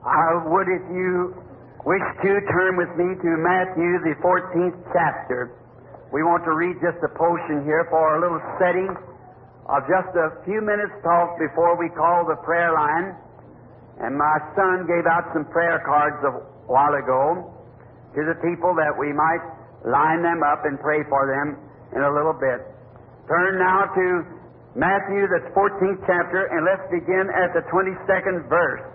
I would, if you wish to, turn with me to Matthew, the 14th chapter. We want to read just a portion here for a little setting of just a few minutes talk before we call the prayer line. And my son gave out some prayer cards a while ago to the people that we might line them up and pray for them in a little bit. Turn now to Matthew, the 14th chapter, and let's begin at the 22nd verse.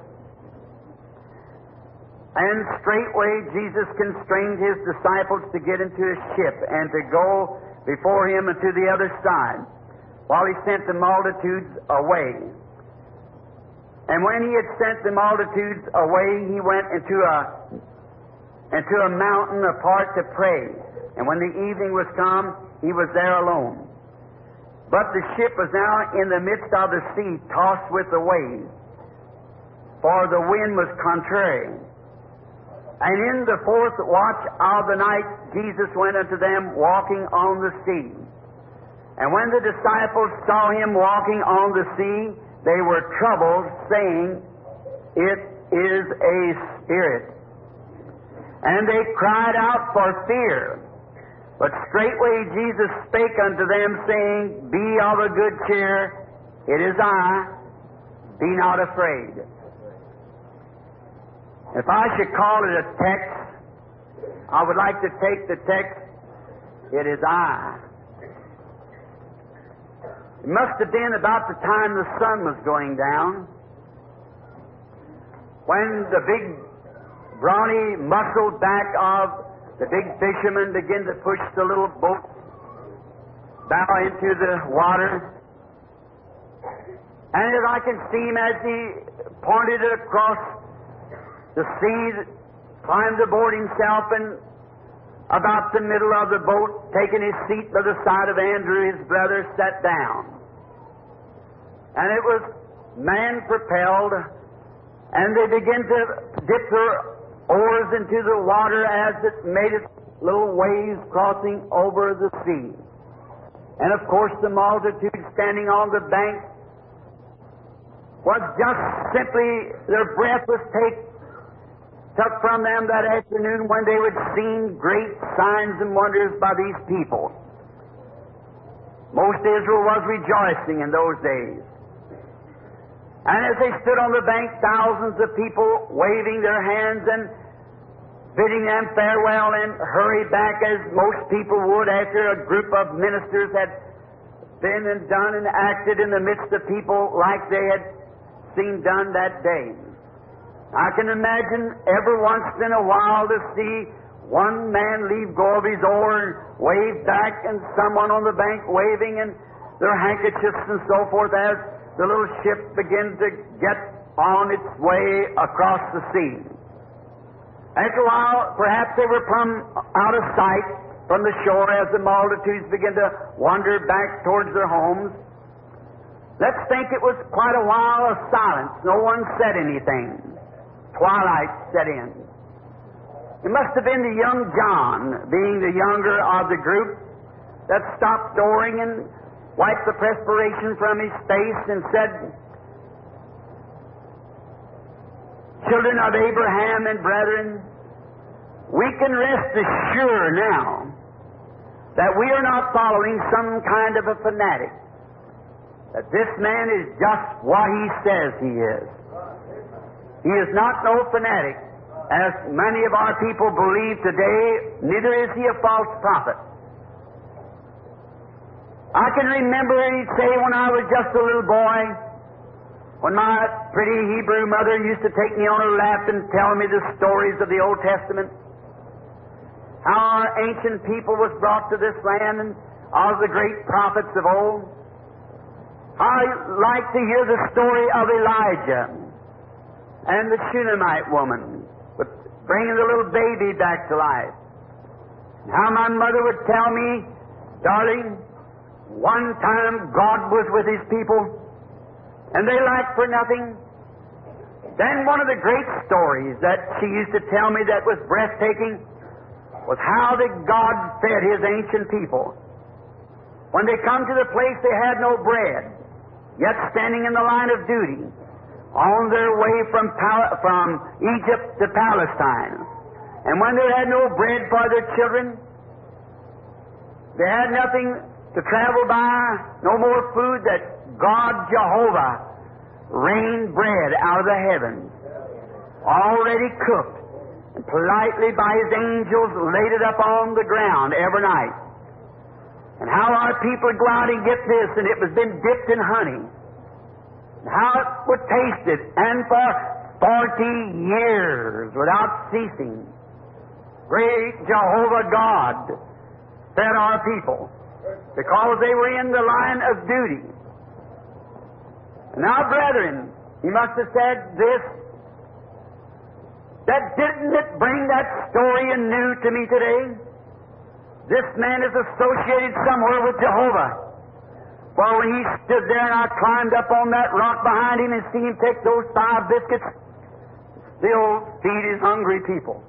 And straightway Jesus constrained his disciples to get into a ship and to go before him unto the other side, while he sent the multitudes away. And when he had sent the multitudes away, he went into a mountain apart to pray. And when the evening was come, he was there alone. But the ship was now in the midst of the sea, tossed with the waves, for the wind was contrary. And in the fourth watch of the night, Jesus went unto them walking on the sea. And when the disciples saw him walking on the sea, they were troubled, saying, It is a spirit. And they cried out for fear. But straightway Jesus spake unto them, saying, Be of a good cheer, it is I, be not afraid. If I should call it a text, I would like to take the text, it is I. It must have been about the time the sun was going down, when the big, brawny, muscled back of the big fishermen began to push the little boat bow into the water. And as I can see him as he pointed it across the sea, climbed aboard himself, and about the middle of the boat, taking his seat by the side of Andrew, his brother, sat down. And it was man-propelled, and they began to dip their oars into the water as it made its little waves crossing over the sea. And of course the multitude standing on the bank was just simply, their breath was took from them that afternoon when they had seen great signs and wonders by these people. Most Israel was rejoicing in those days. And as they stood on the bank, thousands of people waving their hands and bidding them farewell and hurry back, as most people would after a group of ministers had been and done and acted in the midst of people like they had seen done that day. I can imagine every once in a while to see one man leave go of his oar and wave back, and someone on the bank waving and their handkerchiefs and so forth as the little ship begins to get on its way across the sea. After a while, perhaps they were out of sight from the shore as the multitudes began to wander back towards their homes. Let's think it was quite a while of silence. No one said anything. Twilight set in. It must have been the young John, being the younger of the group, that stopped snoring and wiped the perspiration from his face and said, Children of Abraham and brethren, we can rest assured now that we are not following some kind of a fanatic, that this man is just what he says he is. He is not no fanatic, as many of our people believe today, neither is he a false prophet. I can remember, he'd say, when I was just a little boy, when my pretty Hebrew mother used to take me on her lap and tell me the stories of the Old Testament, how our ancient people was brought to this land and of the great prophets of old. I like to hear the story of Elijah and the Shunammite woman, with bringing the little baby back to life. How my mother would tell me, Darling, one time God was with His people, and they lacked for nothing. Then one of the great stories that she used to tell me that was breathtaking was how that God fed His ancient people. When they come to the place they had no bread, yet standing in the line of duty, on their way from Egypt to Palestine. And when they had no bread for their children, they had nothing to travel by, no more food, that God Jehovah rained bread out of the heavens, already cooked, and politely by His angels laid it up on the ground every night. And how our people would go out and get this, and it was been dipped in honey. And how it would taste it, and for 40 years without ceasing, great Jehovah God fed our people because they were in the line of duty. Now, brethren, He must have said this, that didn't it bring that story anew to me today? This man is associated somewhere with Jehovah. For when he stood there and I climbed up on that rock behind him and seen him take those 5 biscuits, still feed his hungry people.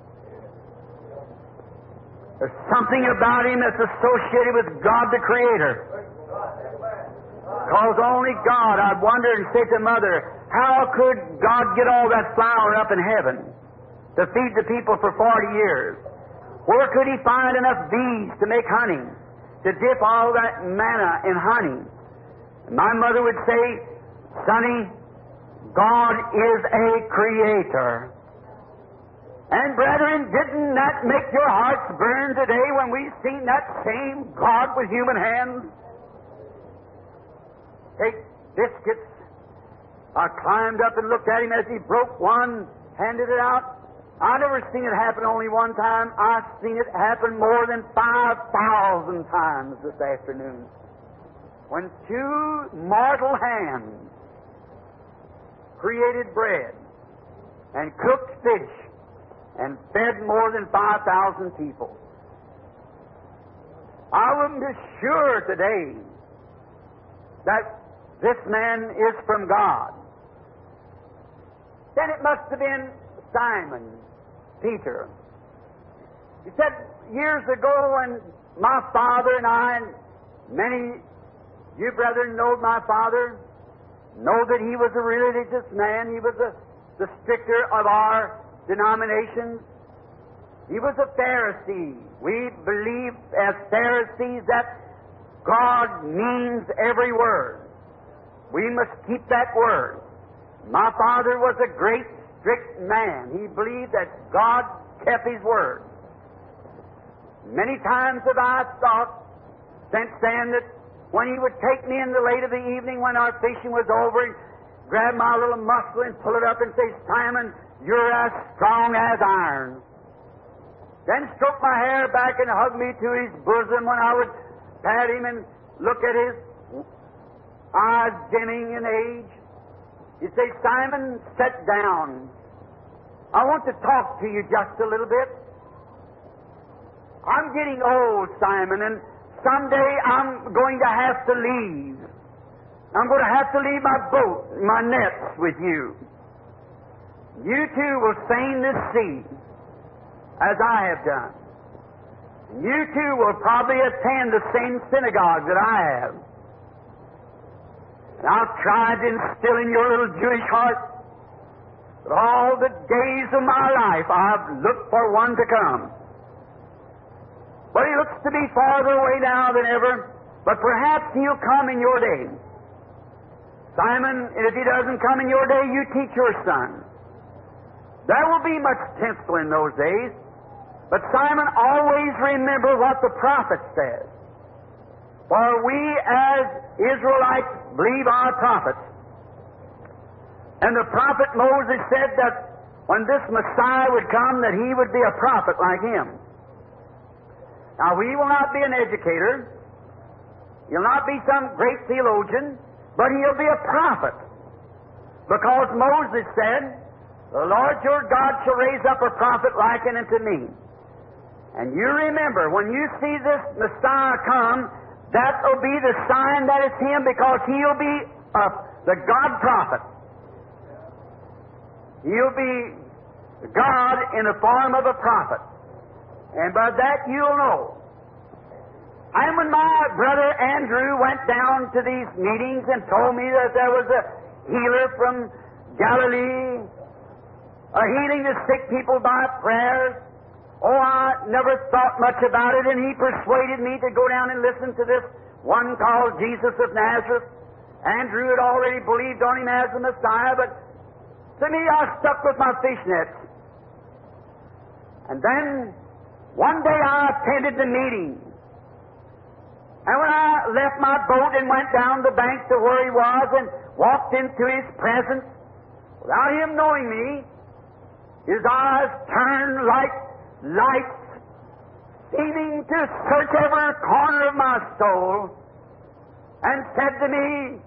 There's something about him that's associated with God the Creator. Because only God, I'd wonder and say to Mother, how could God get all that flour up in heaven to feed the people for 40 years? Where could He find enough bees to make honey, to dip all that manna in honey? And my mother would say, Sonny, God is a creator. And brethren, didn't that make your hearts burn today when we seen that same God with human hands take biscuits? I climbed up and looked at Him as He broke one, handed it out. I never seen it happen only one time. I've seen it happen more than 5,000 times this afternoon. When 2 mortal hands created bread and cooked fish and fed more than 5,000 people. I wouldn't be sure today that this man is from God. Then it must have been Simon Peter. He said years ago when my father and I, and many you brethren know my father, know that he was a religious man. He was the stricter of our denominations. He was a Pharisee. We believe as Pharisees that God means every word. We must keep that word. My father was a great, strict man. He believed that God kept His word. Many times have I thought since then that when he would take me in the late of the evening when our fishing was over, and grab my little muscle and pull it up and say, Simon, you're as strong as iron. Then stroke my hair back and hug me to his bosom when I would pat him and look at his eyes dimming in age. He'd say, Simon, sit down. I want to talk to you just a little bit. I'm getting old, Simon, and someday I'm going to have to leave. I'm going to have to leave my boat, my nets with you. You too will sail this sea, as I have done. You too will probably attend the same synagogue that I have. And I've tried to instill in your little Jewish heart that all the days of my life I've looked for one to come. But he looks to be farther away now than ever, but perhaps he'll come in your day. Simon, if he doesn't come in your day, you teach your son. There will be much tinsel in those days, but Simon, always remember what the prophet says. For we as Israelites believe our prophets. And the prophet Moses said that when this Messiah would come, that he would be a prophet like him. Now, he will not be an educator. He'll not be some great theologian, but he'll be a prophet. Because Moses said, the Lord your God shall raise up a prophet likened unto me. And you remember, when you see this Messiah come, that will be the sign that it's him, because he'll be the God prophet. He'll be God in the form of a prophet. And by that you'll know. And when my brother Andrew went down to these meetings and told me that there was a healer from Galilee, healing the sick people by prayers. Oh, I never thought much about it, and he persuaded me to go down and listen to this one called Jesus of Nazareth. Andrew had already believed on him as the Messiah, but to me, I stuck with my fishnets. And then, one day I attended the meeting. And when I left my boat and went down the bank to where he was and walked into his presence, without him knowing me, his eyes turned like lights, seeming to search every corner of my soul, and said to me,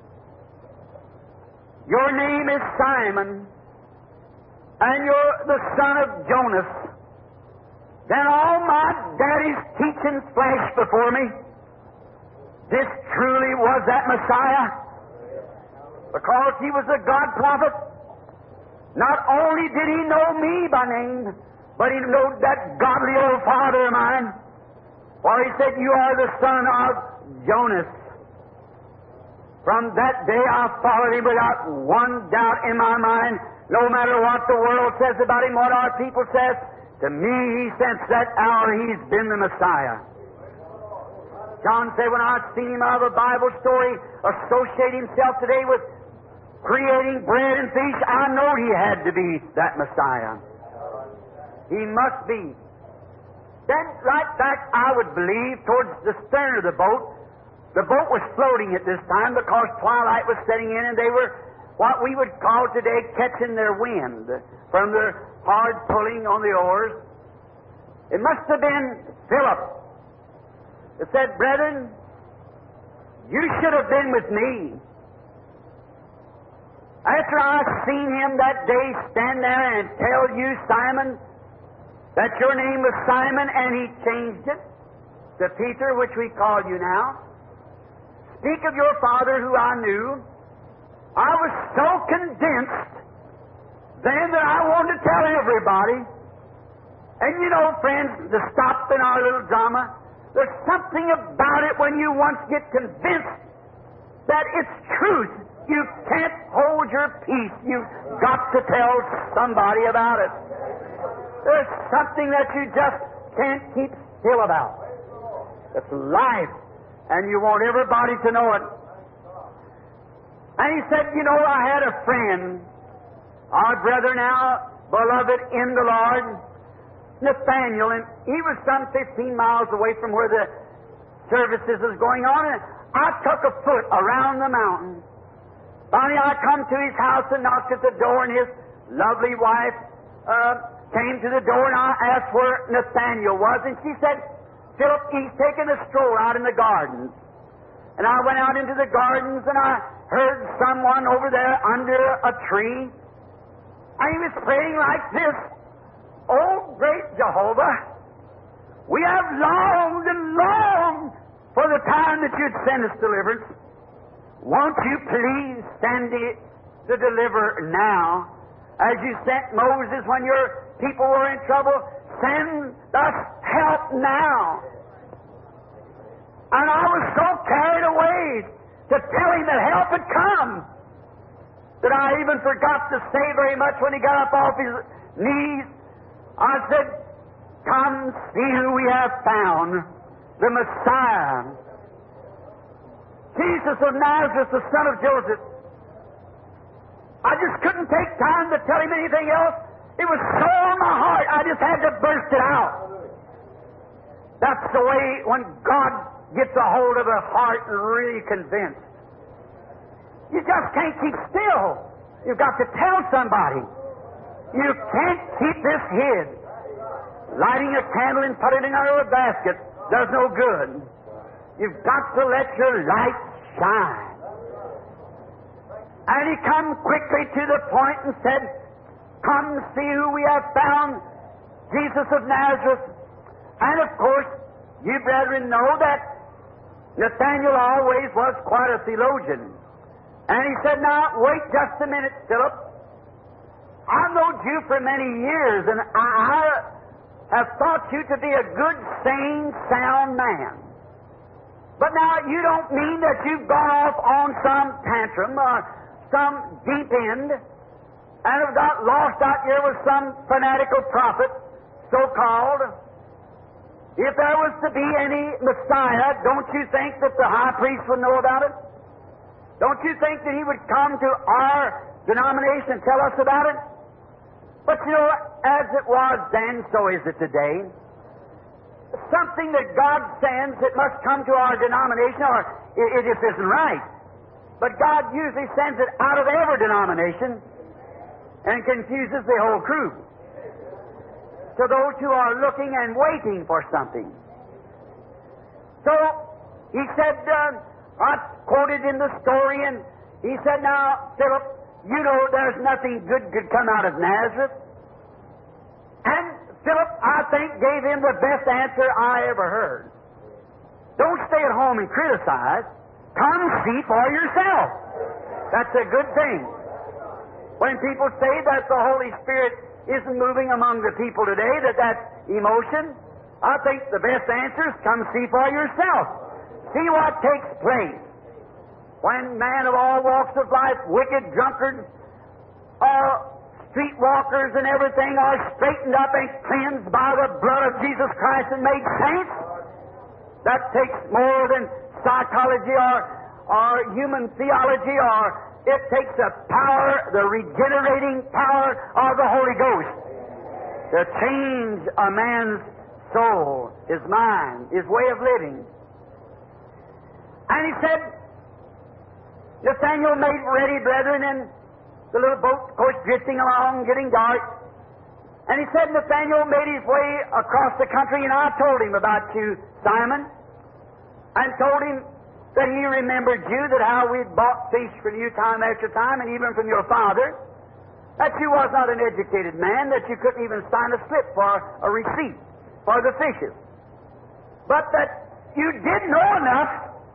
"Your name is Simon, and you're the son of Jonas." Then all my daddy's teachings flashed before me. This truly was that Messiah, because he was a God prophet. Not only did he know me by name, but he knew that godly old father of mine. For he said, "You are the son of Jonas." From that day I followed him without one doubt in my mind. No matter what the world says about him, what our people says, to me, since that hour, he's been the Messiah. John said, when I seen him out of a Bible story associate himself today with creating bread and fish, I know he had to be that Messiah. He must be. Then, right back, I would believe, towards the stern of the boat. The boat was floating at this time because twilight was setting in, and they were what we would call today catching their wind from their hard pulling on the oars. It must have been Philip that said, "Brethren, you should have been with me." After I seen him that day stand there and tell you, Simon, that your name was Simon, and he changed it to Peter, which we call you now. Speak of your Father who I knew. I was so convinced then that I wanted to tell everybody. And you know, friends, to stop in our little drama, there's something about it when you once get convinced that it's truth. You can't hold your peace. You've got to tell somebody about it. There's something that you just can't keep still about. It's life, and you want everybody to know it. And he said, "You know, I had a friend, our brother now, beloved in the Lord, Nathaniel, and he was some 15 miles away from where the services was going on, and I took a foot around the mountain. Finally, I come to his house and knocked at the door, and his lovely wife came to the door, and I asked where Nathaniel was, and she said, "Philip, he's taking a stroll out in the gardens." And I went out into the gardens, and I heard someone over there under a tree, and he was praying like this, "Oh, great Jehovah, we have longed and longed for the time that you'd send us deliverance. Won't you please send the deliverer now, as you sent Moses when your people were in trouble? Send us help now." And I was so carried away to tell him that help had come that I even forgot to say very much when he got up off his knees. I said, "Come see who we have found, the Messiah, Jesus of Nazareth, the son of Joseph." I just couldn't take time to tell him anything else. It was so on my heart, I just had to burst it out. That's the way when God gets a hold of a heart and really convinced. You just can't keep still. You've got to tell somebody. You can't keep this hid. Lighting a candle and putting it under a basket does no good. You've got to let your light shine. And he come quickly to the point and said, "Come see who we have found, Jesus of Nazareth." And of course, you brethren know that Nathaniel always was quite a theologian. And he said, "Now, wait just a minute, Philip. I've known you for many years, and I have thought you to be a good, sane, sound man. But now, you don't mean that you've gone off on some tantrum or some deep end and have got lost out here with some fanatical prophet, so-called. If there was to be any Messiah, don't you think that the high priest would know about it? Don't you think that he would come to our denomination and tell us about it? But you know, as it was then, so is it today. Something that God sends that must come to our denomination, or it just isn't right. But God usually sends it out of every denomination and confuses the whole crew. To those who are looking and waiting for something. So, he said, I quoted in the story, and he said, now, Philip, you know there's nothing good could come out of Nazareth. And Philip, I think, gave him the best answer I ever heard. Don't stay at home and criticize. Come see for yourself. That's a good thing. When people say that the Holy Spirit isn't moving among the people today, that's emotion, I think the best answer is come see for yourself. See what takes place. When men of all walks of life, wicked drunkards, streetwalkers and everything are straightened up and cleansed by the blood of Jesus Christ and made saints, that takes more than psychology or human theology, or it takes the power, the regenerating power of the Holy Ghost to change a man's soul, his mind, his way of living. And he said, Nathanael made ready, brethren, and the little boat, of course, drifting along, getting dark. And he said Nathanael made his way across the country, and I told him about you, Simon, and told him that he remembered you, that how we'd bought fish from you time after time, and even from your father, that you was not an educated man, that you couldn't even sign a slip for a receipt for the fishes, but that you did know enough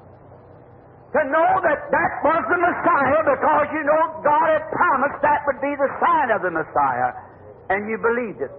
to know that that was the Messiah, because you know God had promised that would be the sign of the Messiah, and you believed it.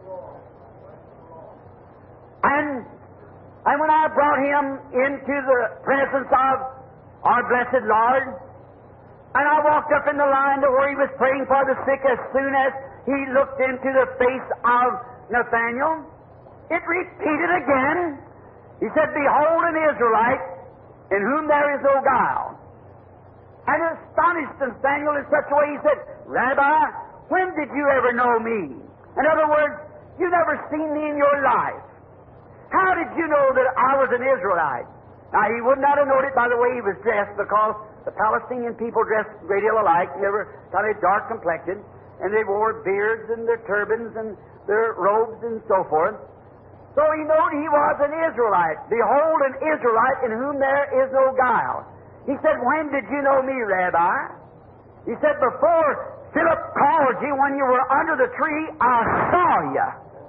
And when I brought him into the presence of our blessed Lord, and I walked up in the line to where he was praying for the sick, as soon as he looked into the face of Nathanael, it repeated again. He said, behold an Israelite in whom there is no guile. And it astonished Nathanael in such a way, he said, Rabbi, when did you ever know me? In other words, you never seen me in your life. How did you know that I was an Israelite? Now, he would not have known it by the way he was dressed, because the Palestinian people dressed a great deal alike. They were kind of dark complected, and they wore beards and their turbans and their robes and so forth. So he knew he was an Israelite. Behold, an Israelite in whom there is no guile. He said, when did you know me, Rabbi? He said, before Philip called you, when you were under the tree, I saw you.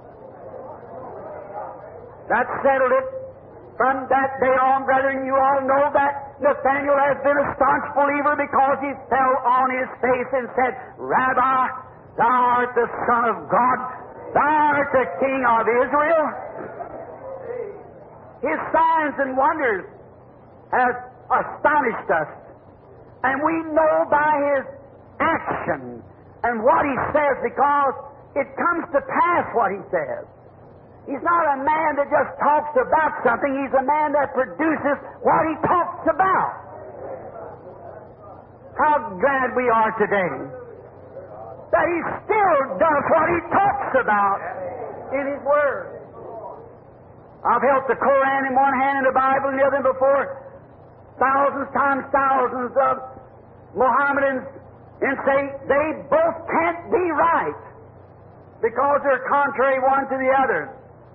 That settled it. From that day on, brethren, you all know that Nathanael has been a staunch believer, because he fell on his face and said, Rabbi, thou art the Son of God. Thou art the King of Israel. His signs and wonders have astonished us. And we know by his action and what he says, because it comes to pass what he says. He's not a man that just talks about something. He's a man that produces what he talks about. How glad we are today that he still does what he talks about in his Word. I've held the Koran in one hand and the Bible in the other before thousands times thousands of Mohammedans, and say they both can't be right because they're contrary one to the other.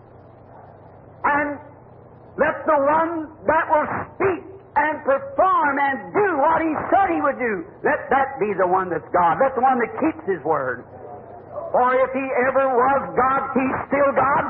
And let the one that will speak and perform and do what he said he would do, let that be the one that's God. Let the one that keeps his word. For if he ever was God, he's still God.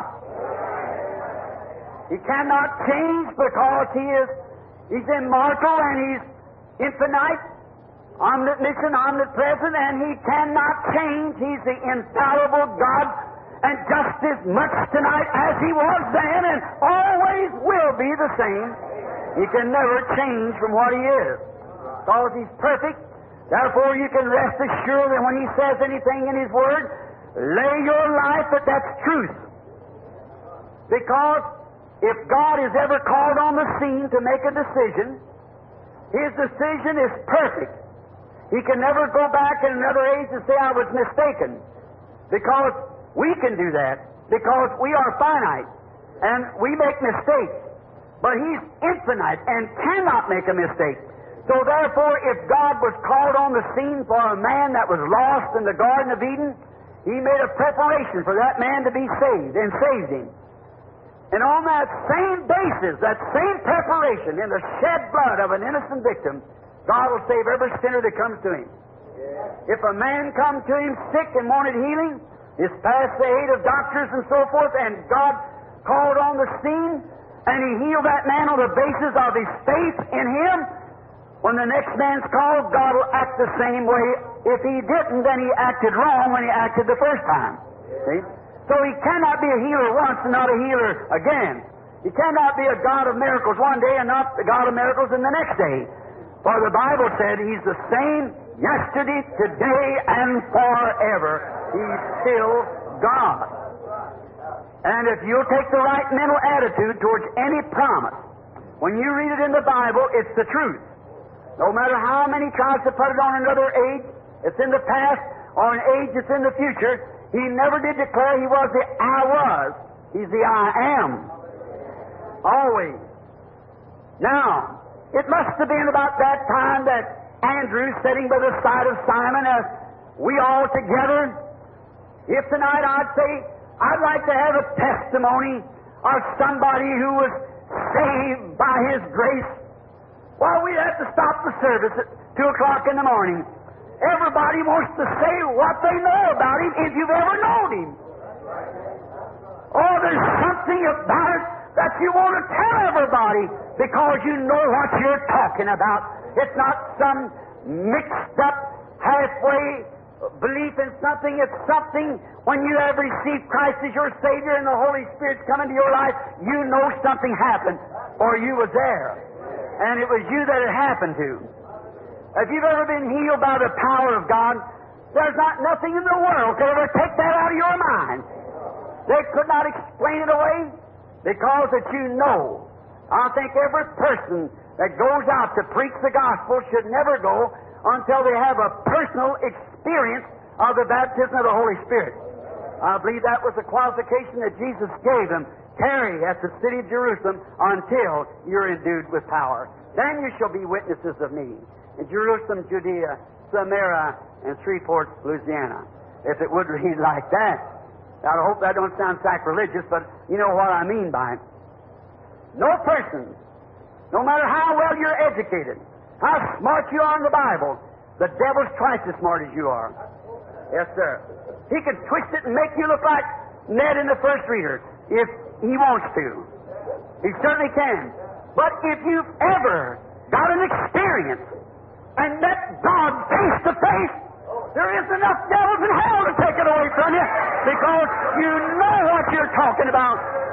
He cannot change, because he's immortal and he's infinite, omniscient, omnipresent, and he cannot change. He's the infallible God, and just as much tonight as he was then, and always will be the same. He can never change from what he is, because he's perfect, Therefore, you can rest assured that when He says anything in His Word, lay your life that that's truth. Because if God is ever called on the scene to make a decision, His decision is perfect. He can never go back in another age and say, I was mistaken. Because we can do that. Because we are finite. And we make mistakes. But He's infinite and cannot make a mistake. So therefore, if God was called on the scene for a man that was lost in the Garden of Eden, He made a preparation for that man to be saved, and saved him. And on that same basis, that same preparation in the shed blood of an innocent victim, God will save every sinner that comes to Him. If a man come to Him sick and wanted healing, is past the aid of doctors and so forth, and God called on the scene, and He healed that man on the basis of his faith in Him, when the next man's called, God will act the same way. If He didn't, then He acted wrong when He acted the first time. See? So He cannot be a healer once and not a healer again. He cannot be a God of miracles one day and not the God of miracles in the next day. For the Bible said He's the same yesterday, today, and forever. He's still God. And if you'll take the right mental attitude towards any promise, when you read it in the Bible, it's the truth. No matter how many tries to put it on another age, it's in the past, or an age that's in the future, He never did declare He was the I was. He's the I am. Always. Now, it must have been about that time that Andrew, sitting by the side of Simon, as we all together, if tonight I'd say, I'd like to have a testimony of somebody who was saved by His grace, well, we'd have to stop the service at 2 o'clock in the morning. Everybody wants to say what they know about Him if you've ever known Him. Oh, there's something about it that you want to tell everybody because you know what you're talking about. It's not some mixed up, halfway belief in something. It's something when you have received Christ as your Savior and the Holy Spirit's come into your life, you know something happened or you was there. And it was you that it happened to. If you've ever been healed by the power of God, there's not nothing in the world could ever take that out of your mind. They could not explain it away because that you know. I think every person that goes out to preach the gospel should never go until they have a personal experience of the baptism of the Holy Spirit. I believe that was the qualification that Jesus gave them. Tarry at the city of Jerusalem until you're endued with power. Then you shall be witnesses of me in Jerusalem, Judea, Samaria, and Shreveport, Louisiana. If it would read like that. Now, I hope that don't sound sacrilegious, but you know what I mean by it. No person, no matter how well you're educated, how smart you are in the Bible, the devil's twice as smart as you are. Yes, sir. He can twist it and make you look like Ned in the first reader if he wants to. He certainly can. But if you've ever got an experience and met God face to face, there is enough devils in hell to take it away from you because you know what you're talking about.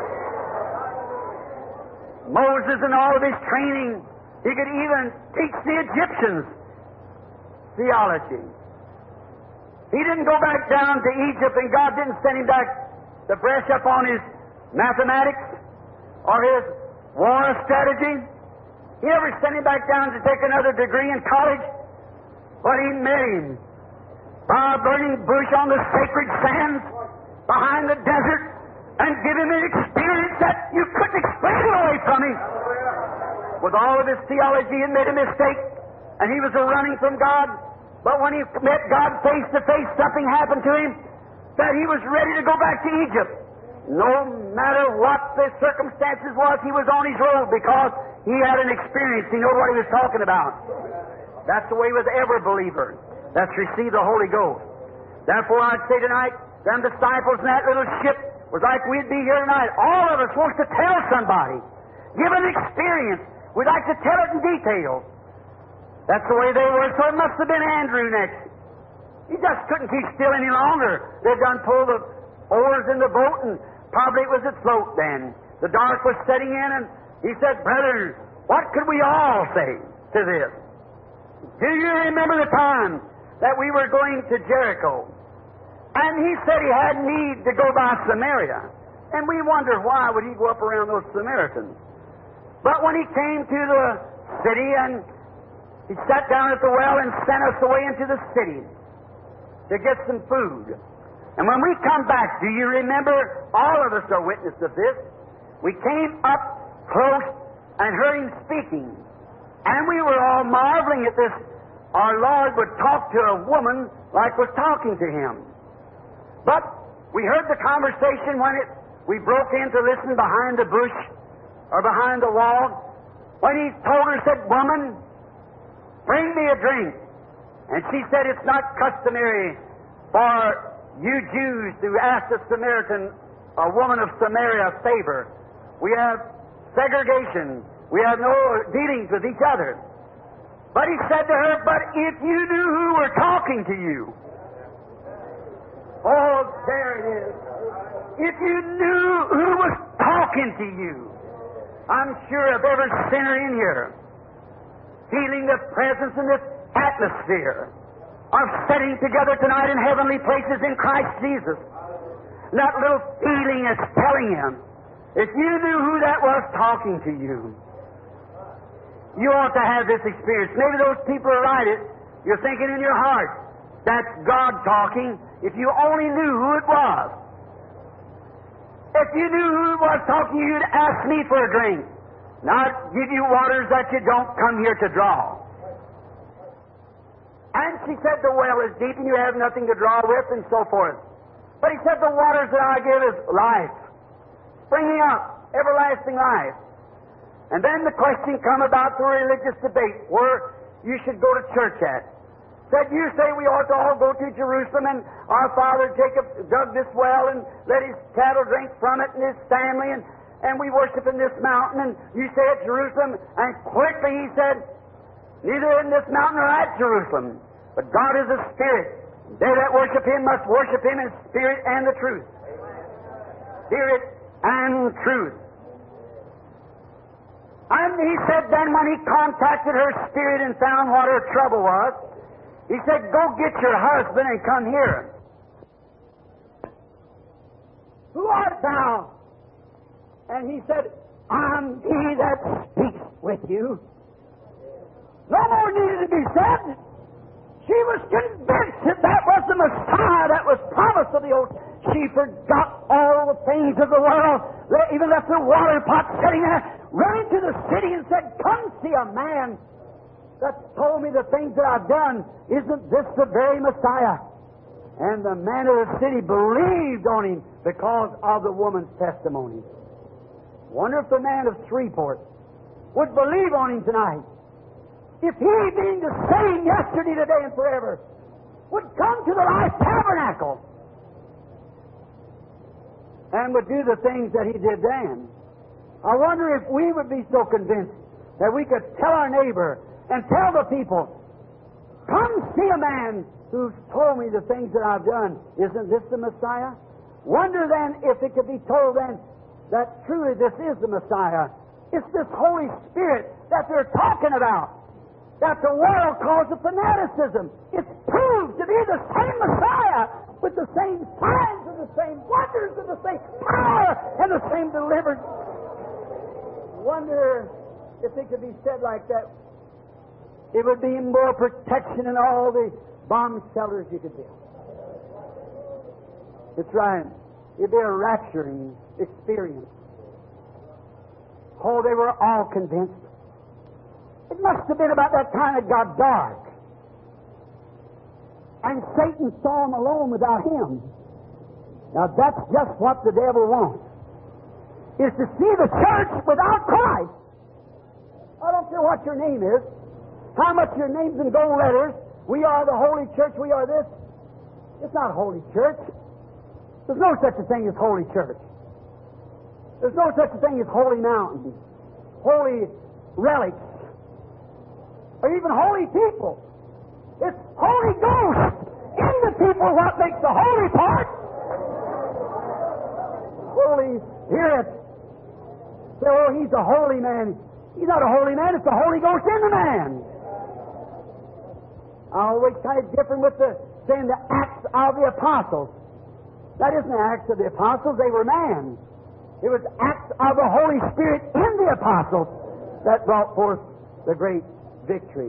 Moses and all of his training, he could even teach the Egyptians theology. He didn't go back down to Egypt and God didn't send him back to brush up on his mathematics or his war strategy. He never sent him back down to take another degree in college, but he met him by a burning bush on the sacred sands behind the desert and give him an experience that you couldn't explain it away from him. With all of his theology, he made a mistake, and he was running from God. But when he met God face to face, something happened to him that he was ready to go back to Egypt. No matter what the circumstances was, he was on his road because he had an experience. He knew what he was talking about. That's the way with every believer that's received the Holy Ghost. Therefore, I'd say tonight, them disciples in that little ship was like we'd be here tonight. All of us wants to tell somebody, give an experience. We'd like to tell it in detail. That's the way they were. So it must have been Andrew next. He just couldn't keep still any longer. They'd done pulled the oars in the boat, and probably it was at float then. The dark was setting in, and he said, "Brothers, what could we all say to this?" Do you remember the time that we were going to Jericho? And he said he had need to go by Samaria. And we wondered why would he go up around those Samaritans. But when he came to the city and he sat down at the well and sent us away into the city to get some food. And when we come back, do you remember, all of us are witness of this, we came up close and heard him speaking. And we were all marveling at this. Our Lord would talk to a woman like was talking to him. But we heard the conversation when we broke in to listen behind the bush or behind the wall. When he told her, said, "Woman, bring me a drink." And she said, "It's not customary for you Jews to ask a Samaritan, a woman of Samaria, a favor. We have segregation. We have no dealings with each other." But he said to her, "But if you knew who were talking to you." Oh, there it is. If you knew who was talking to you. I'm sure of every sinner in here feeling the presence in this atmosphere of sitting together tonight in heavenly places in Christ Jesus. That little feeling is telling him, if you knew who that was talking to you, you ought to have this experience. Maybe those people who write it, you're thinking in your heart, that's God talking. If you only knew who it was. If you knew who it was talking to you, you'd ask me for a drink. Not give you waters that you don't come here to draw. And she said, the well is deep and you have nothing to draw with, and so forth. But he said, the waters that I give is life, springing up, everlasting life. And then the question come about the religious debate, where you should go to church at. Said, you say we ought to all go to Jerusalem, and our father Jacob dug this well and let his cattle drink from it and his family, and we worship in this mountain, and you say at Jerusalem. And quickly he said, neither in this mountain nor at Jerusalem, but God is a spirit. They that worship him must worship him in spirit and the truth. Spirit and truth. And he said then when he contacted her spirit and found what her trouble was, he said, go get your husband and come here. Who art thou? And he said, I'm he that speaks with you. No more needed to be said. She was convinced that that was the Messiah that was promised of the old. She forgot all the things of the world. They even left her water pot sitting there, ran into the city and said, come see a man that's told me the things that I've done. Isn't this the very Messiah? And the man of the city believed on him because of the woman's testimony. Wonder if the man of Shreveport would believe on him tonight. If he, being the same yesterday, today, and forever, would come to the Life Tabernacle and would do the things that he did then. I wonder if we would be so convinced that we could tell our neighbor and tell the people, come see a man who's told me the things that I've done. Isn't this the Messiah? Wonder then if it could be told then that truly this is the Messiah. It's this Holy Spirit that they're talking about, that the world calls a fanaticism. It's proved to be the same Messiah with the same signs and the same wonders and the same power and the same deliverance. Wonder if it could be said like that. It would be more protection than all the bomb shelters you could build. It's right. It'd be a rapturing experience. Oh, they were all convinced. It must have been about that time it got dark. And Satan saw him alone without him. Now that's just what the devil wants. Is to see the church without Christ. I don't care what your name is. How much your name's in gold letters. We are the Holy Church. We are this. It's not Holy Church. There's no such a thing as Holy Church. There's no such a thing as Holy Mountain, Holy Relics, or even Holy People. It's Holy Ghost in the people what makes the holy part. Holy Spirit. Say, oh, he's a holy man. He's not a holy man. It's the Holy Ghost in the man. I always kind of different with saying the Acts of the Apostles. That isn't the Acts of the Apostles, they were man. It was Acts of the Holy Spirit in the Apostles that brought forth the great victory.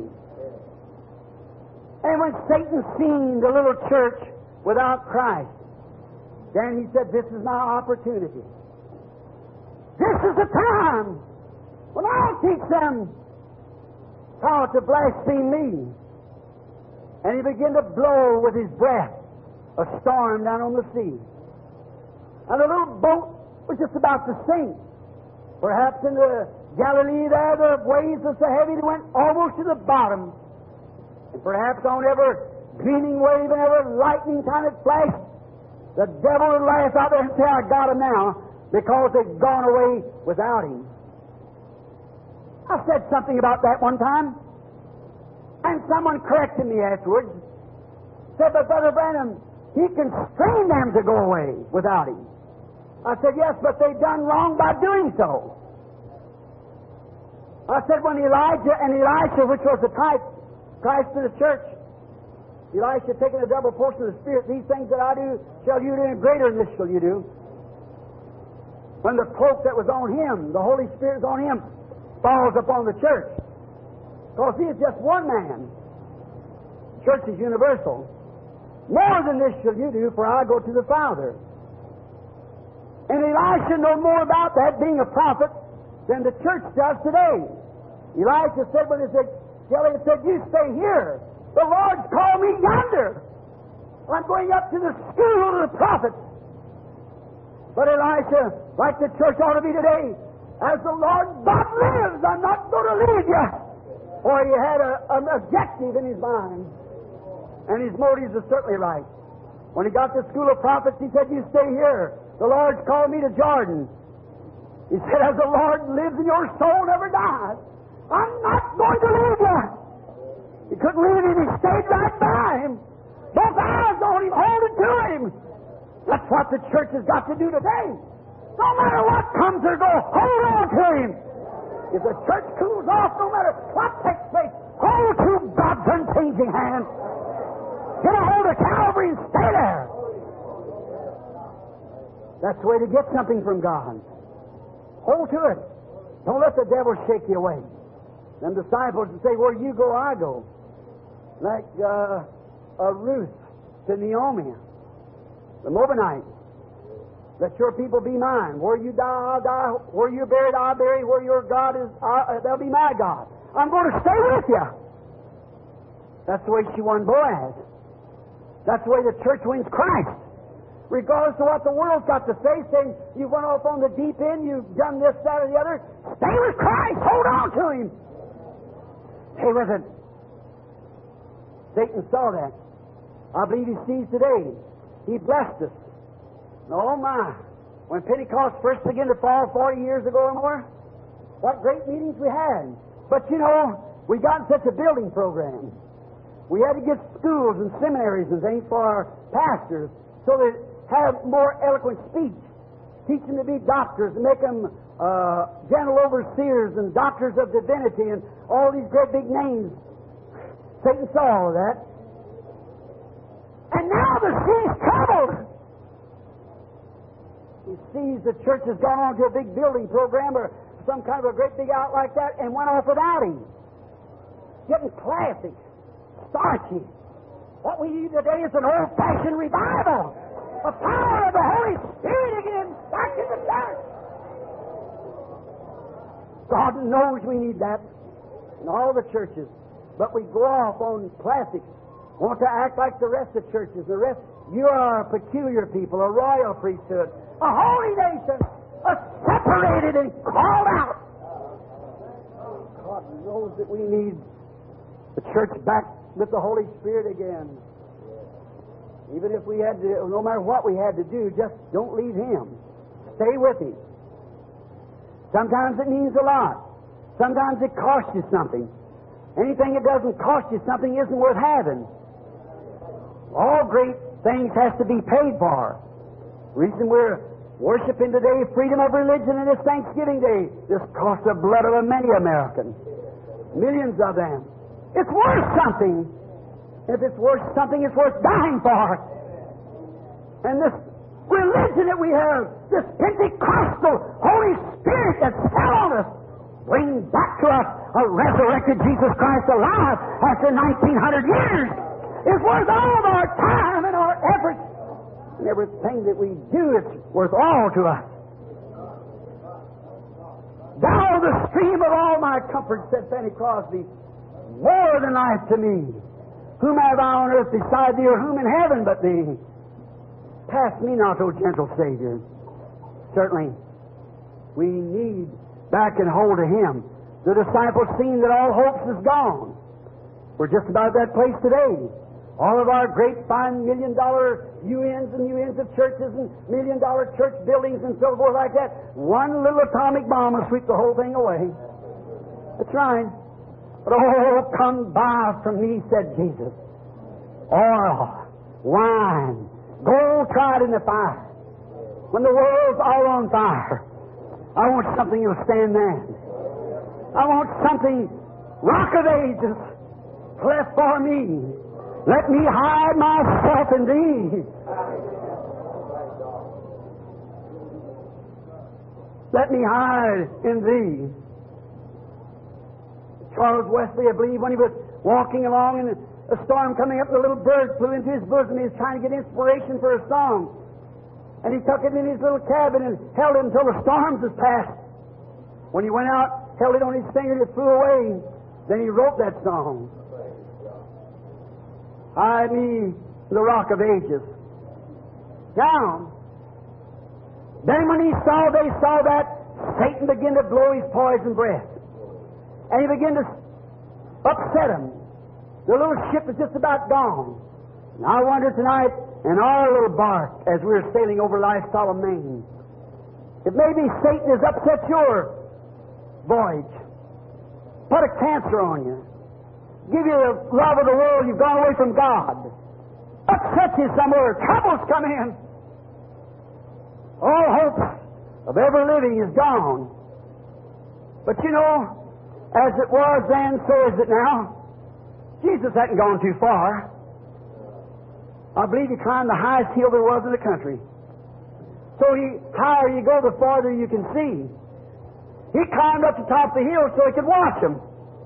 And when Satan seen the little church without Christ, then he said, this is my opportunity. This is the time when I'll teach them how to blaspheme me. And he began to blow with his breath a storm down on the sea. And the little boat was just about to sink. Perhaps in the Galilee there, the waves were so heavy they went almost to the bottom. And perhaps on every gleaming wave and every lightning kind of flash, the devil would laugh out there and say, I got him now, because they've gone away without him. I said something about that one time, and someone corrected me afterwards. Said, but Brother Branham, he constrained them to go away without him. I said, yes, but they done wrong by doing so. I said, when Elijah and Elisha, which was the type, Christ to the church, Elisha taking a double portion of the Spirit, these things that I do shall you do, and greater than this shall you do. When the cloak that was on him, the Holy Spirit is on him, falls upon the church. Because he is just one man. Church is universal. More than this shall you do, for I go to the Father. And Elisha knew more about that, being a prophet, than the church does today. Elisha said when he said, Kelly said, you stay here. The Lord's called me yonder. I'm going up to the school of the prophets. But Elisha, like the church ought to be today, as the Lord God lives, I'm not going to leave you. Or he had an objective in his mind. And his motives are certainly right. When he got to the school of prophets, he said, you stay here. The Lord's called me to Jordan. He said, as the Lord lives and your soul never dies, I'm not going to leave you. He couldn't leave him. He stayed right by him. Both eyes on him, holding to him. That's what the church has got to do today. No matter what comes or goes, hold on to him. If the church cools off, no matter what takes place, hold to God's unchanging hand. Get a hold of Calvary and stay there. That's the way to get something from God. Hold to it. Don't let the devil shake you away. Them disciples would say, where you go, I go. Like Ruth to Naomi, the Moabite. Let your people be mine. Where you die, I'll die. Where you're buried, I'll bury. Where your God is, they'll be my God. I'm going to stay with you. That's the way she won Boaz. That's the way the church wins Christ. Regardless of what the world's got to say, saying you went off on the deep end, you've done this, that, or the other. Stay with Christ. Hold on to Him. Stay with it. Satan saw that. I believe he sees today. He blessed us. Oh my. When Pentecost first began to fall 40 years ago or more, what great meetings we had. But you know, we got such a building program. We had to get schools and seminaries and things for our pastors so they have more eloquent speech. Teach them to be doctors and make them general overseers and doctors of divinity and all these great big names. Satan saw all of that. And now the sea's troubled. He sees the church has gone on to a big building program or some kind of a great big out like that and went off without him. Getting classic, starchy. What we need today is an old-fashioned revival. A power of the Holy Spirit again back in the church. God knows we need that in all the churches. But we go off on classics. Want to act like the rest of the churches. The rest, you are a peculiar people, a royal priesthood, a holy nation, a separated and called out. God knows that we need the church back with the Holy Spirit again. Even if we had to, no matter what we had to do, just don't leave Him. Stay with Him. Sometimes it means a lot. Sometimes it costs you something. Anything that doesn't cost you something isn't worth having. All great things has to be paid for. The reason we're worshiping today freedom of religion in this Thanksgiving Day, this cost the blood of many Americans. Millions of them. It's worth something. If it's worth something, it's worth dying for. And this religion that we have, this Pentecostal Holy Spirit that fell on us, bring back to us a resurrected Jesus Christ alive after 1900 years. It's worth all of our time and our efforts. And everything that we do, it's worth all to us. Thou the stream of all my comfort, said Fanny Crosby, more than life to me. Whom have I on earth beside thee, or whom in heaven but thee? Pass me not, O gentle Savior. Certainly, we need back and hold of Him. The disciples seen that all hopes is gone. We're just about that place today. All of our great fine $1 million UNs and UNs of churches and $1 million church buildings and so forth like that. One little atomic bomb will sweep the whole thing away. That's right. But oh, come buy from me, said Jesus, oil, wine, gold tried in the fire. When the world's all on fire, I want something that'll stand there. I want something, rock of ages, cleft for me. Let me hide myself in thee. Let me hide in thee. Charles Wesley, I believe, when he was walking along and a storm coming up, the little bird flew into his bosom. He was trying to get inspiration for a song. And he took it in his little cabin and held it until the storms was past. When he went out, held it on his finger and it flew away. Then he wrote that song. Hide me the rock of ages. Now, then when they saw that, Satan began to blow his poison breath. And he began to upset them. The little ship was just about gone. And I wonder tonight, in our little bark, as we're sailing over life's solemn main, it may be Satan has upset your voyage. Put a cancer on you. Give you the love of the world, you've gone away from God. Upset you somewhere, troubles come in. All hope of ever living is gone. But you know, as it was then, so is it now. Jesus hadn't gone too far. I believe he climbed the highest hill there was in the country. So the higher you go, the farther you can see. He climbed up the top of the hill so he could watch them.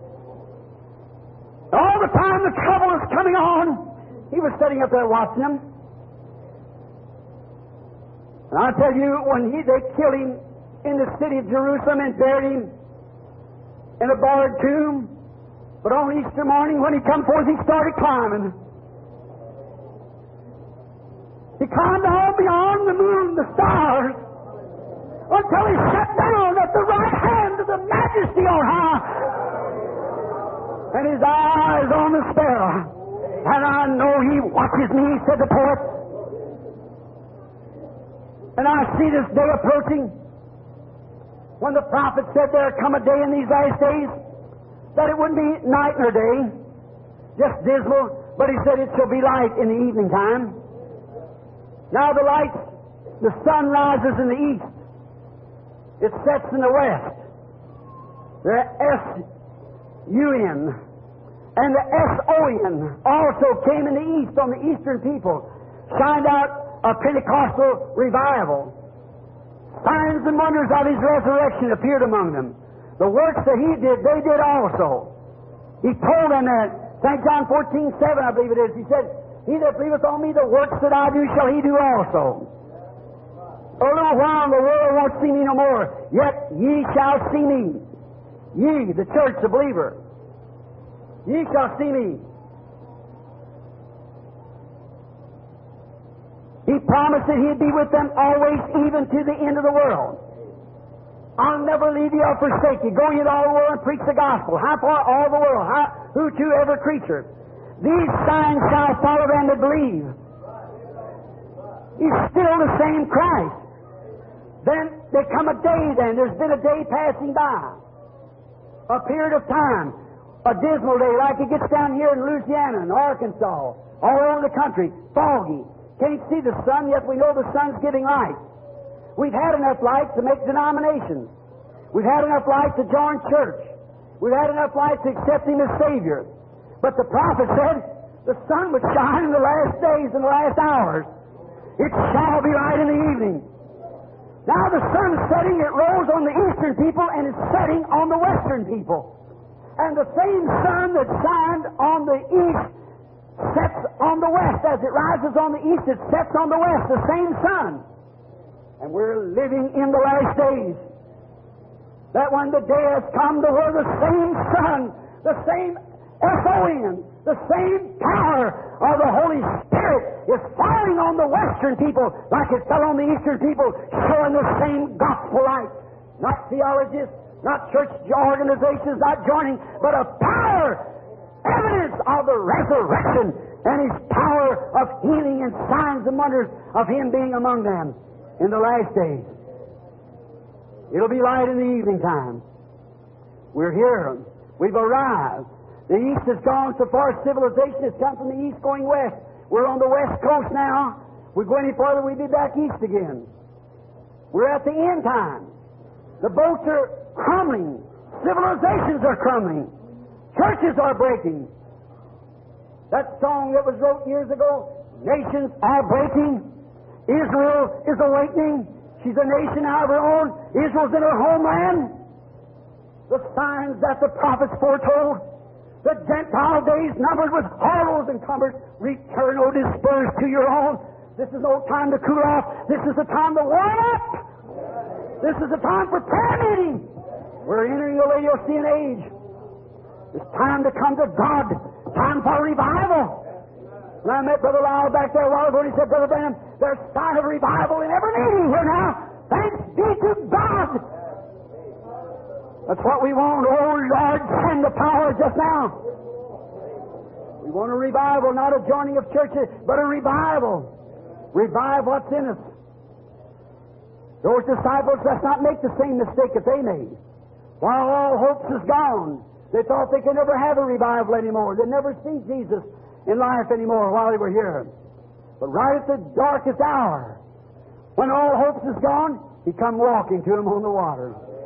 All the time the trouble was coming on, he was sitting up there watching them. And I tell you, when they killed him in the city of Jerusalem and buried him in a barred tomb, but on Easter morning when he come forth, he started climbing. He climbed all beyond the moon, the stars, until he sat down at the right hand of the Majesty on high. And his eyes on the sparrow. And I know he watches me, said the poet. And I see this day approaching when the prophet said there'd come a day in these last days that it wouldn't be night nor day, just dismal, but he said it shall be light in the evening time. Now the light, the sun rises in the east. It sets in the west. The S-U-N and the S-O-N also came in the east on the eastern people, shined out a Pentecostal revival. Signs and wonders of His resurrection appeared among them. The works that He did, they did also. He told them that. St. John 14:7, I believe it is. He said, He that believeth on me, the works that I do shall he do also. A little while the world won't see me no more, yet ye shall see me. Ye, the church, the believer. Ye shall see me. He promised that He'd be with them always, even to the end of the world. I'll never leave you or forsake you. Go ye to all the world and preach the gospel. How far? All the world. Who to every creature. These signs shall follow them that believe. He's still the same Christ. Then there come a day then. There's been a day passing by. A period of time. A dismal day like it gets down here in Louisiana and Arkansas. All over the country. Foggy. Can't see the sun, yet we know the sun's giving light. We've had enough light to make denominations. We've had enough light to join church. We've had enough light to accept Him as Savior. But the prophet said, The sun would shine in the last days and the last hours. It shall be light in the evening. Now the sun's setting, it rose on the eastern people and is setting on the western people. And the same sun that shined on the east sets on the west. As it rises on the east, it sets on the west. The same sun. And we're living in the last days. That when the day has come to where the same sun, the same S-O-N, the same power of the Holy Spirit is falling on the western people like it fell on the eastern people, showing the same gospel light. Not theologists, not church organizations, not joining, but a power, evidence of the resurrection and His power of healing and signs and wonders of Him being among them in the last days. It'll be light in the evening time. We're here. We've arrived. The East has gone so far. Civilization has come from the East going West. We're on the West Coast now. We go any farther, we'll be back East again. We're at the end time. The boats are crumbling. Civilizations are crumbling. Churches are breaking. That song that was wrote years ago, nations are breaking. Israel is awakening. She's a nation out of her own. Israel's in her homeland. The signs that the prophets foretold. The Gentile days numbered with horrors encumbered. Return, O dispersed to your own. This is no time to cool off. This is the time to warm up. This is the time for prayer meeting. We're entering the Laodicean age. It's time to come to God. Time for revival. When I met Brother Lyle back there a while ago, he said, Brother Branham, there's a sign of revival in every meeting here now. Thanks be to God. That's what we want. Oh, Lord, send the power just now. We want a revival, not a joining of churches, but a revival. Revive what's in us. Those disciples, let's not make the same mistake that they made. While all hopes is gone, they thought they could never have a revival anymore. They'd never see Jesus in life anymore while they were here. But right at the darkest hour, when all hopes is gone, He come walking to them on the water.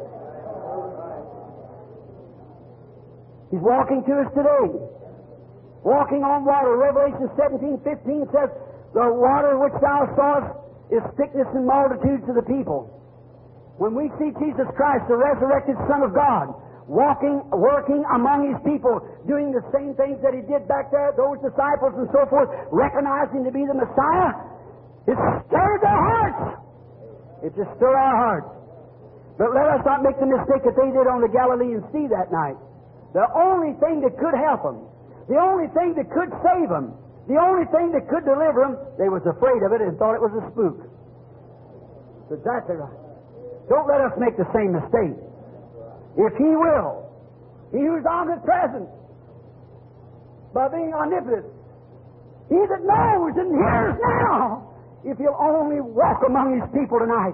He's walking to us today. Walking on water. Revelation 17:15 says, the water which thou sawest is thickness and multitudes of the people. When we see Jesus Christ, the resurrected Son of God, walking, working among His people, doing the same things that He did back there, those disciples and so forth, recognizing to be the Messiah, it stirred their hearts. It just stirred our hearts. But let us not make the mistake that they did on the Galilean Sea that night. The only thing that could help them, the only thing that could save them, the only thing that could deliver them, they was afraid of it and thought it was a spook. That's exactly right. Don't let us make the same mistake. If He will, He who's omnipresent, by being omnipotent, He that knows and hears now, if He'll only walk among His people tonight,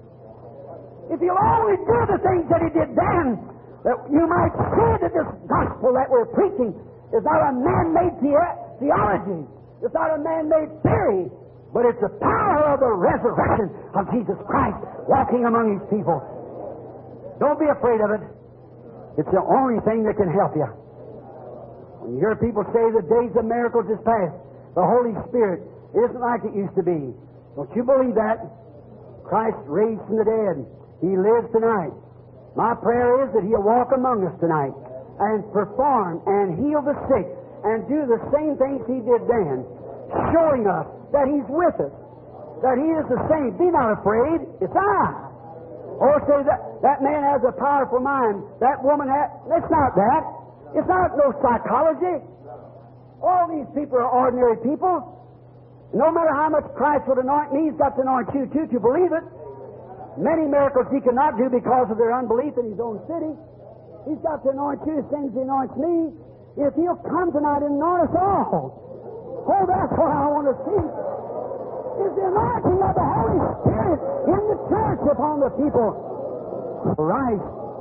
if He'll only do the things that He did then, that you might see that this gospel that we're preaching is not a man-made theology, it's not a man-made theory, but it's the power of the resurrection of Jesus Christ walking among His people. Don't be afraid of it. It's the only thing that can help you. When you hear people say the days of miracles is past, the Holy Spirit isn't like it used to be. Don't you believe that? Christ raised from the dead. He lives tonight. My prayer is that He'll walk among us tonight and perform and heal the sick and do the same things He did then, showing us that He's with us, that He is the same. Be not afraid. It's I. Or say that man has a powerful mind. That woman has... It's not that. It's not no psychology. All these people are ordinary people. No matter how much Christ would anoint me, He's got to anoint you too to believe it. Many miracles He cannot do because of their unbelief in His own city. He's got to anoint you the same as He anoints me. If He'll come tonight and anoint us all. Oh, that's what I want to see. Is the anointing of the Holy Spirit in the church upon the people. Right.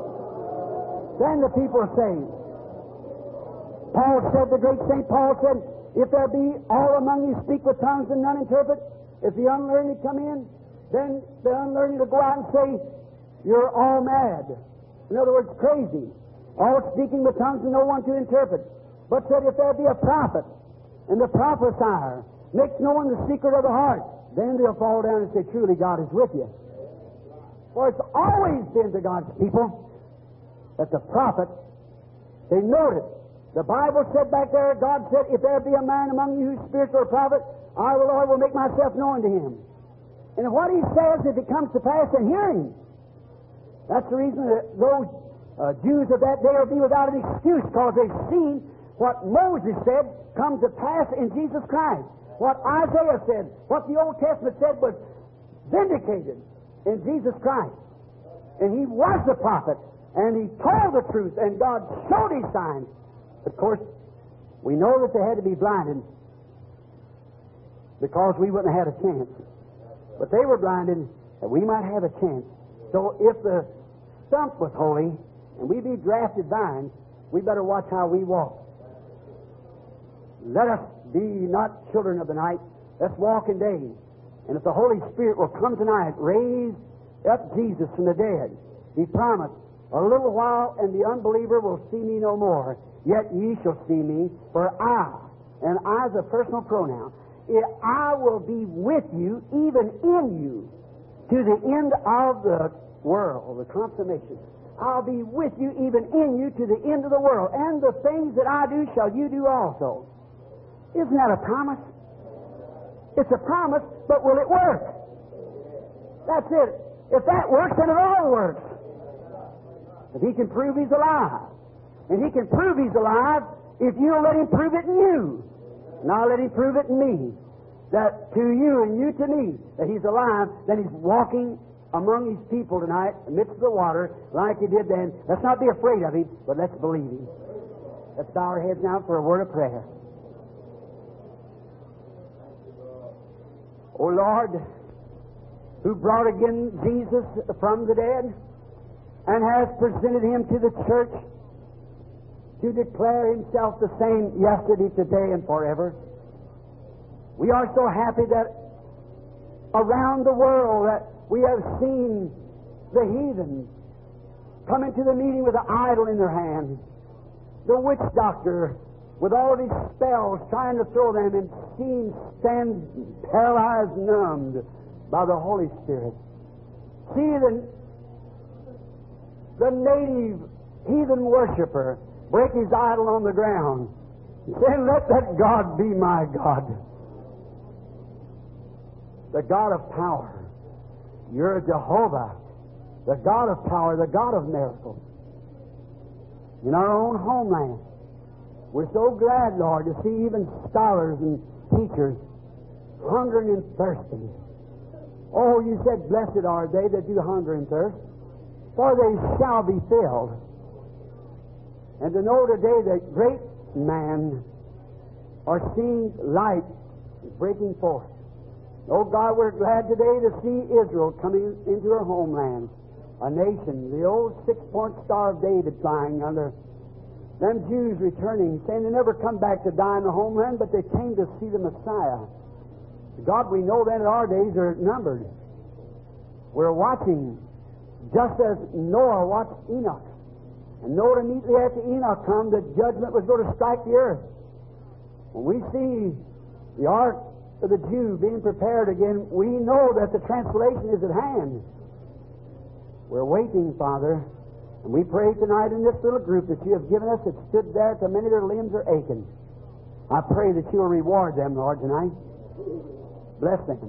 Then the people are saved. Paul said, the great St. Paul said, if there be all among you speak with tongues and none interpret, if the unlearned come in, then the unlearned will go out and say, you're all mad. In other words, crazy. All speaking with tongues and no one to interpret. But said, if there be a prophet, and the prophesier makes known the secret of the heart, then they'll fall down and say, truly God is with you. For it's always been to God's people that the prophet, they noted. The Bible said back there, God said, if there be a man among you who's spiritual or prophet, I, the Lord, will make myself known to him. And what he says, if it comes to pass in hearing, that's the reason that those Jews of that day will be without an excuse, because they've seen what Moses said come to pass in Jesus Christ. What Isaiah said, what the Old Testament said was vindicated in Jesus Christ. And he was the prophet, and he told the truth, and God showed his signs. Of course, we know that they had to be blinded because we wouldn't have had a chance. But they were blinded that we might have a chance. So if the stump was holy and we be grafted vines, we better watch how we walk. Let us be not children of the night. Let's walk in day. And if the Holy Spirit will come tonight, raise up Jesus from the dead. He promised, a little while and the unbeliever will see me no more. Yet ye shall see me, for I, and I is a personal pronoun, I will be with you, even in you, to the end of the world, the consummation. I'll be with you, even in you, to the end of the world. And the things that I do shall you do also. Isn't that a promise? It's a promise, but will it work? That's it. If that works, then it all works. If he can prove he's alive. And he can prove he's alive if you'll let him prove it in you. And I'll let him prove it in me. That to you and you to me, that he's alive, that he's walking among his people tonight, amidst the water, like he did then. Let's not be afraid of him, but let's believe him. Let's bow our heads now for a word of prayer. O Lord, who brought again Jesus from the dead and has presented him to the church to declare himself the same yesterday, today, and forever. We are so happy that around the world that we have seen the heathen come into the meeting with an idol in their hand. The witch doctor with all these spells trying to throw them, and seeing stand paralyzed, numbed by the Holy Spirit. See the native heathen worshiper break his idol on the ground. Say, let that God be my God. The God of power. You're Jehovah. The God of power, the God of miracles. In our own homeland. We're so glad, Lord, to see even scholars and teachers hungering and thirsting. Oh, you said, blessed are they that do hunger and thirst, for they shall be filled. And to know today that great man are seeing light breaking forth. Oh God, we're glad today to see Israel coming into her homeland, a nation, the old 6-point star of David flying under them Jews returning, saying they never come back to die in the homeland, but they came to see the Messiah. God, we know that in our days are numbered. We're watching, just as Noah watched Enoch. And Noah, immediately after Enoch come, the judgment was going to strike the earth. When we see the ark of the Jew being prepared again, we know that the translation is at hand. We're waiting, Father, and we pray tonight in this little group that you have given us that stood there till many of their limbs are aching. I pray that you will reward them, Lord, tonight. Bless them.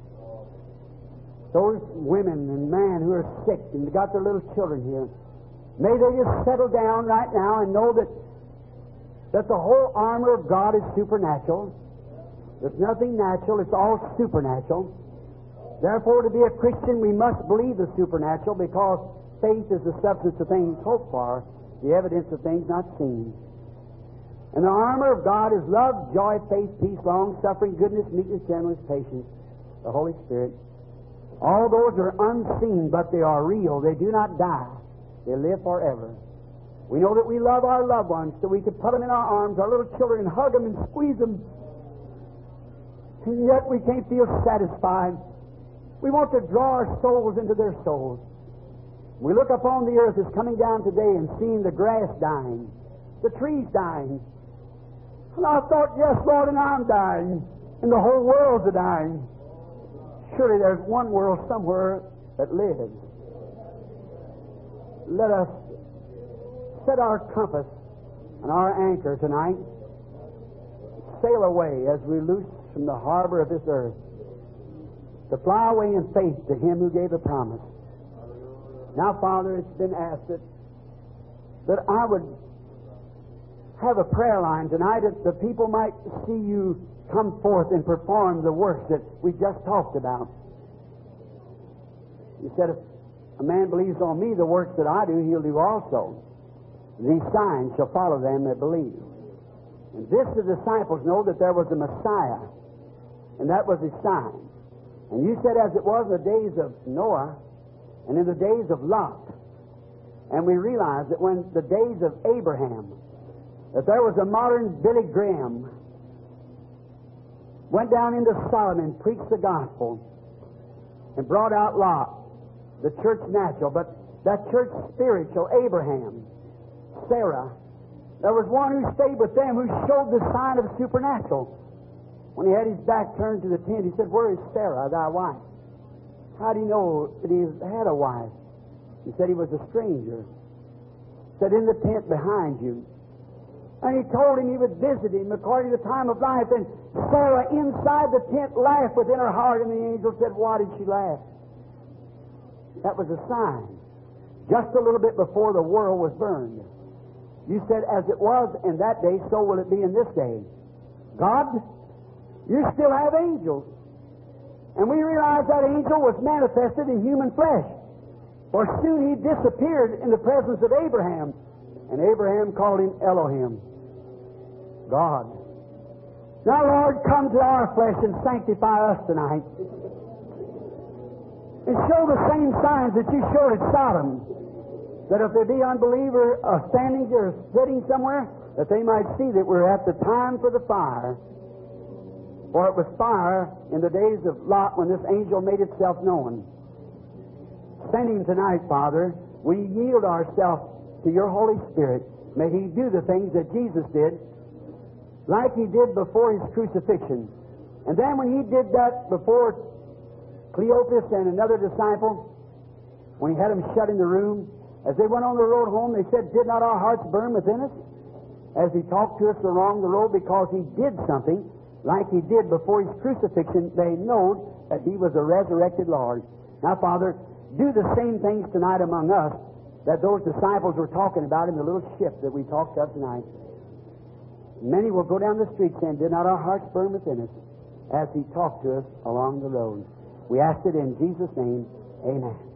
Those women and men who are sick and got their little children here, may they just settle down right now and know that the whole armor of God is supernatural. There's nothing natural, it's all supernatural. Therefore, to be a Christian, we must believe the supernatural, because faith is the substance of things hoped for, the evidence of things not seen. And the armor of God is love, joy, faith, peace, long-suffering, goodness, meekness, gentleness, patience, the Holy Spirit. All those are unseen, but they are real. They do not die. They live forever. We know that we love our loved ones, so we can put them in our arms, our little children, and hug them and squeeze them. And yet we can't feel satisfied. We want to draw our souls into their souls. We look upon the earth as coming down today and seeing the grass dying, the trees dying. And I thought, yes, Lord, and I'm dying, and the whole world's dying. Surely there's one world somewhere that lives. Let us set our compass and our anchor tonight, sail away as we loose from the harbor of this earth, to fly away in faith to Him who gave the promise. Now, Father, it's been asked that I would have a prayer line tonight that the people might see You come forth and perform the works that we just talked about. You said, if a man believes on Me, the works that I do, he'll do also. These signs shall follow them that believe. And this the disciples know, that there was a Messiah, and that was His sign. And You said, as it was in the days of Noah and in the days of Lot, and we realize that when the days of Abraham, that there was a modern Billy Graham went down into Sodom and preached the gospel and brought out Lot, the church natural, but that church spiritual, Abraham, Sarah, there was one who stayed with them who showed the sign of supernatural. When he had his back turned to the tent, he said, "Where is Sarah, thy wife?" How do you know that he had a wife? He said he was a stranger. He said, "In the tent behind you." And he told him he would visit him according to the time of life. And Sarah inside the tent laughed within her heart, and the angel said, "Why did she laugh?" That was a sign. Just a little bit before the world was burned. You said, as it was in that day, so will it be in this day. God, You still have angels. And we realize that angel was manifested in human flesh. For soon he disappeared in the presence of Abraham. And Abraham called him Elohim, God. Now, Lord, come to our flesh and sanctify us tonight. And show the same signs that You showed at Sodom. That if there be unbeliever standing or sitting somewhere, that they might see that we're at the time for the fire. For it was fire in the days of Lot when this angel made itself known. Send him tonight, Father. We yield ourselves to Your Holy Spirit. May He do the things that Jesus did, like He did before His crucifixion. And then when He did that before Cleopas and another disciple, when He had them shut in the room, as they went on the road home, they said, "Did not our hearts burn within us?" As He talked to us along the road, because He did something like He did before His crucifixion, they know that He was a resurrected Lord. Now, Father, do the same things tonight among us that those disciples were talking about in the little ship that we talked of tonight. Many will go down the street saying, "Did not our hearts burn within us?" as He talked to us along the road. We ask it in Jesus' name. Amen.